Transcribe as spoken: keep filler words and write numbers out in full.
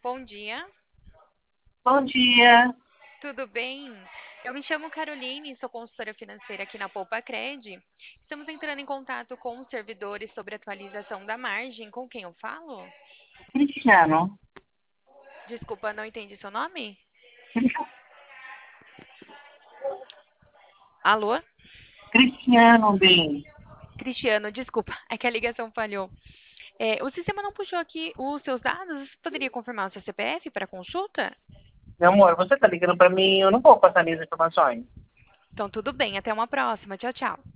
Bom dia, Bom dia. tudo bem? Eu me chamo Caroline, sou consultora financeira aqui na Poupa Cred. Estamos entrando em contato com os servidores sobre atualização da margem. Com quem eu falo? Cristiano. Desculpa, não entendi seu nome? Alô? Cristiano, bem. Cristiano, desculpa, é que a ligação falhou. É, o sistema não puxou aqui os seus dados. Você poderia confirmar o seu C P F para consulta? Meu amor, você tá ligando pra mim, eu não vou passar minhas informações. Então, tudo bem, até uma próxima. Tchau, tchau.